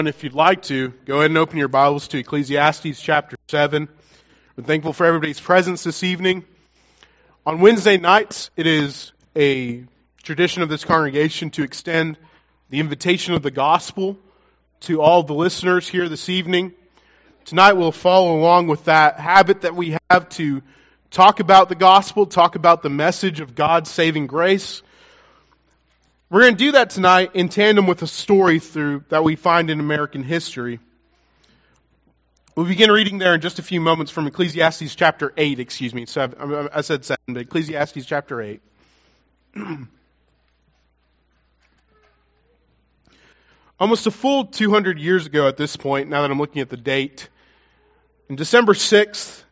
If you'd like to, go ahead and open your Bibles to Ecclesiastes chapter 7. We're thankful for everybody's presence this evening. On Wednesday nights, it is a tradition of this congregation to extend the invitation of the gospel to all the listeners here this evening. Tonight we'll follow along with that habit that we have to talk about the gospel, talk about the message of God's saving grace. We're going to do that tonight in tandem with a story that we find in American history. We'll begin reading there in just a few moments from Ecclesiastes chapter 8, I said 7, but Ecclesiastes chapter 8. Almost a full 200 years ago at this point, now that I'm looking at the date, on December 6th,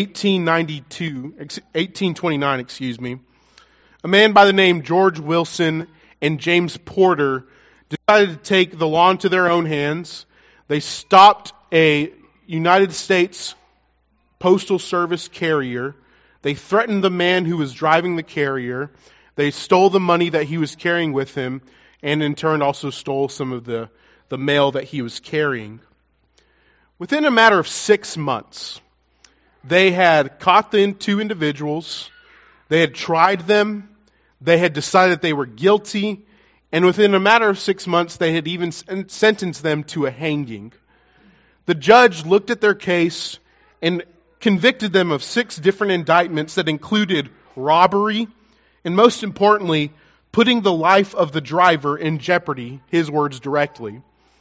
1829, a man by the name George Wilson and James Porter decided to take the law into their own hands. They stopped a United States Postal Service carrier. They threatened the man who was driving the carrier. They stole the money that he was carrying with him, and in turn also stole some of the mail that he was carrying. Within a matter of 6 months, they had caught the two individuals. They had tried them. They had decided they were guilty, and within a matter of 6 months, they had even sentenced them to a hanging. The judge looked at their case and convicted them of 6 different indictments that included robbery, and most importantly, putting the life of the driver in jeopardy, his words directly.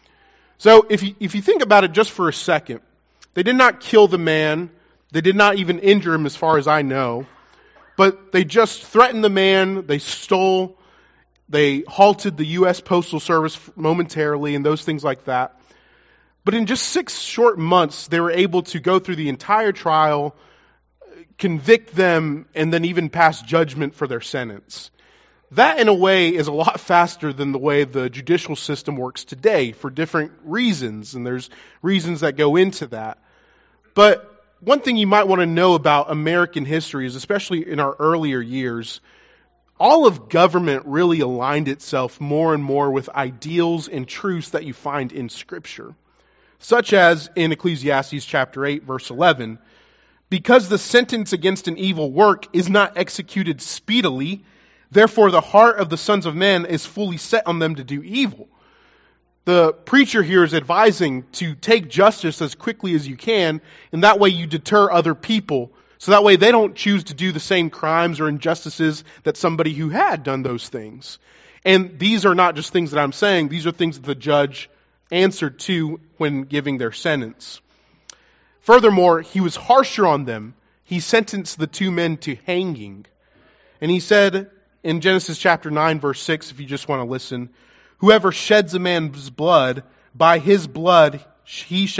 So if you think about it just for a second, they did not kill the man, they did not even injure him as far as I know, but they just threatened the man, they stole, they halted the U.S. Postal Service momentarily and those things like that. But in just 6 short months, they were able to go through the entire trial, convict them, and then even pass judgment for their sentence. That, in a way, is a lot faster than the way the judicial system works today for different reasons, and there's reasons that go into that. But one thing you might want to know about American history is, especially in our earlier years, all of government really aligned itself more and more with ideals and truths that you find in Scripture. Such as in Ecclesiastes chapter 8, verse 11, because the sentence against an evil work is not executed speedily, therefore the heart of the sons of men is fully set on them to do evil. The preacher here is advising to take justice as quickly as you can, and that way you deter other people. So that way they don't choose to do the same crimes or injustices that somebody who had done those things. And these are not just things that I'm saying, these are things that the judge answered to when giving their sentence. Furthermore, he was harsher on them. He sentenced the 2 men to hanging. And he said in Genesis chapter 9, verse 6, if you just want to listen, whoever sheds a man's blood, by his blood his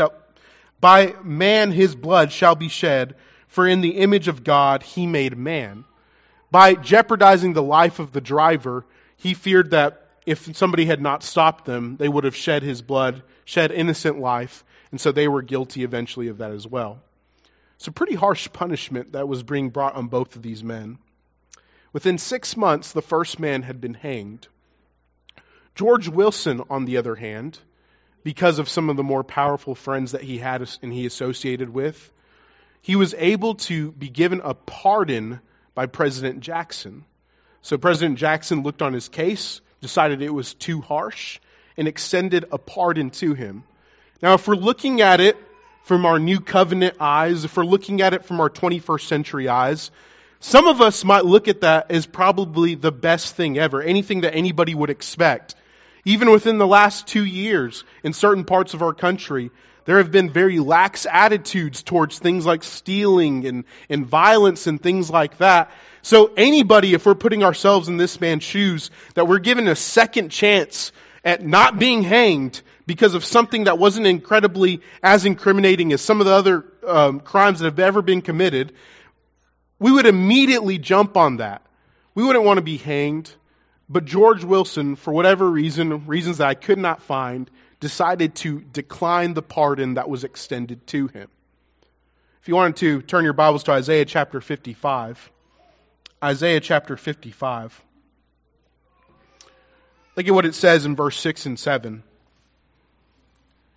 blood shall be shed, for in the image of God he made man. By jeopardizing the life of the driver, he feared that if somebody had not stopped them, they would have shed his blood, shed innocent life, and so they were guilty eventually of that as well. It's a pretty harsh punishment that was being brought on both of these men. Within 6 months, the first man had been hanged. George Wilson, on the other hand, because of some of the more powerful friends that he had and he associated with, he was able to be given a pardon by President Jackson. So President Jackson looked on his case, decided it was too harsh, and extended a pardon to him. Now, if we're looking at it from our New Covenant eyes, if we're looking at it from our 21st century eyes, some of us might look at that as probably the best thing ever, anything that anybody would expect. Even within the last 2 years, in certain parts of our country, there have been very lax attitudes towards things like stealing and violence and things like that. So anybody, if we're putting ourselves in this man's shoes, that we're given a second chance at not being hanged because of something that wasn't incredibly as incriminating as some of the other crimes that have ever been committed, we would immediately jump on that. We wouldn't want to be hanged. But George Wilson, for whatever reasons that I could not find, decided to decline the pardon that was extended to him. If you wanted to turn your Bibles to Isaiah chapter 55. Isaiah chapter 55. Look at what it says in verse 6 and 7.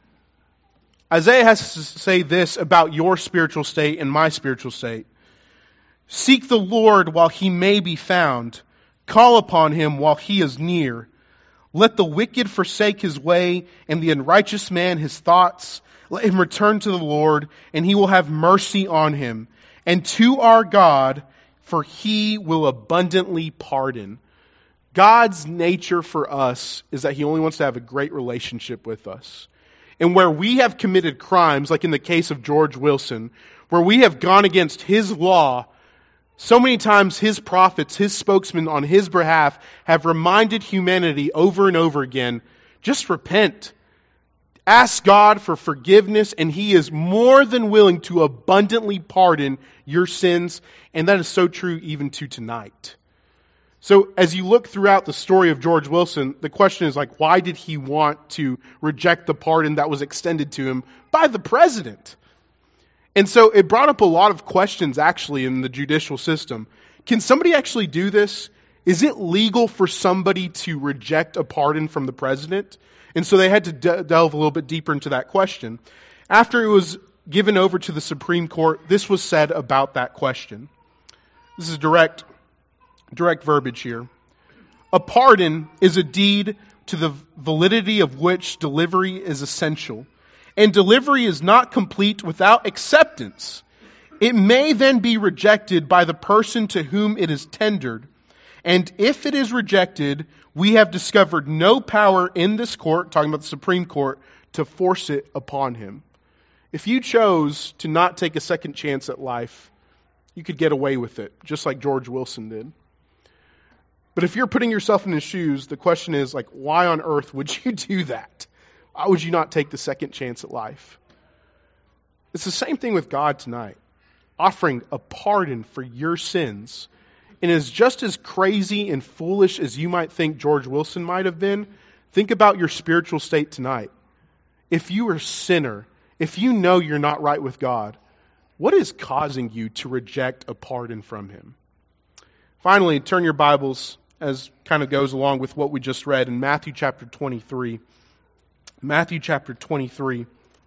Isaiah has to say this about your spiritual state and my spiritual state. Seek the Lord while he may be found. Call upon him while he is near. Let the wicked forsake his way and the unrighteous man his thoughts. Let him return to the Lord, and he will have mercy on him. And to our God, for he will abundantly pardon. God's nature for us is that he only wants to have a great relationship with us. And where we have committed crimes, like in the case of George Wilson, where we have gone against his law, so many times his prophets, his spokesmen on his behalf have reminded humanity over and over again, just repent. Ask God for forgiveness, and he is more than willing to abundantly pardon your sins. And that is so true even to tonight. So as you look throughout the story of George Wilson, the question is like, why did he want to reject the pardon that was extended to him by the president? And so it brought up a lot of questions actually in the judicial system. Can somebody actually do this? Is it legal for somebody to reject a pardon from the president? And so they had to delve a little bit deeper into that question. After it was given over to the Supreme Court, this was said about that question. This is direct verbiage here. A pardon is a deed to the validity of which delivery is essential. And delivery is not complete without acceptance. It may then be rejected by the person to whom it is tendered. And if it is rejected, we have discovered no power in this court, talking about the Supreme Court, to force it upon him. If you chose to not take a second chance at life, you could get away with it, just like George Wilson did. But if you're putting yourself in his shoes, the question is, like, why on earth would you do that? Why would you not take the second chance at life? It's the same thing with God tonight, offering a pardon for your sins. And is just as crazy and foolish as you might think George Wilson might have been, think about your spiritual state tonight. If you are a sinner, if you know you're not right with God, what is causing you to reject a pardon from him? Finally, turn your Bibles, as kind of goes along with what we just read, in Matthew chapter 23. Matthew chapter 23.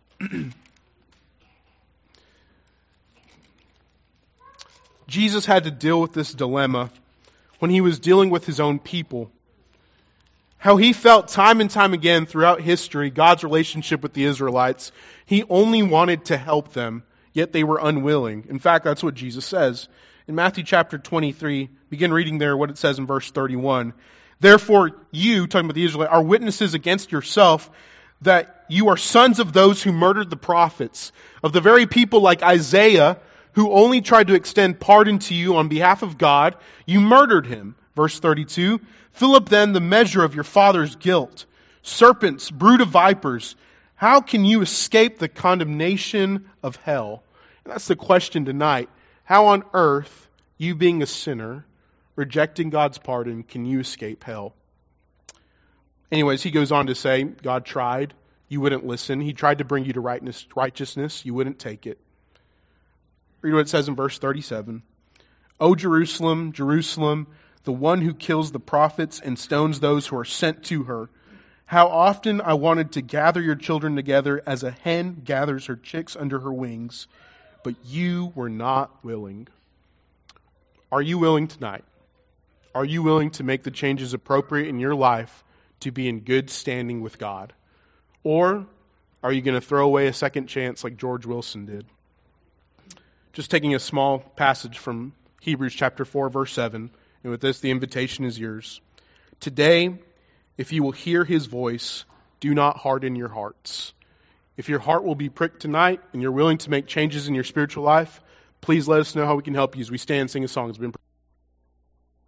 Jesus had to deal with this dilemma when he was dealing with his own people. How he felt time and time again throughout history, God's relationship with the Israelites, he only wanted to help them, yet they were unwilling. In fact, that's what Jesus says. In Matthew chapter 23, begin reading there what it says in verse 31. Therefore you, talking about the Israelites, are witnesses against yourself that you are sons of those who murdered the prophets, of the very people like Isaiah, who only tried to extend pardon to you on behalf of God. You murdered him. Verse 32, fill up then the measure of your father's guilt. Serpents, brood of vipers, how can you escape the condemnation of hell? And that's the question tonight. How on earth, you being a sinner, rejecting God's pardon, can you escape hell? Anyways, he goes on to say, God tried, you wouldn't listen. He tried to bring you to righteousness, you wouldn't take it. Read what it says in verse 37. O Jerusalem, Jerusalem, the one who kills the prophets and stones those who are sent to her. How often I wanted to gather your children together as a hen gathers her chicks under her wings, but you were not willing. Are you willing tonight? Are you willing to make the changes appropriate in your life to be in good standing with God? Or are you going to throw away a second chance like George Wilson did? Just taking a small passage from Hebrews chapter 4, verse 7. And with this, the invitation is yours. Today, if you will hear his voice, do not harden your hearts. If your heart will be pricked tonight and you're willing to make changes in your spiritual life, please let us know how we can help you as we stand and sing a song. It's been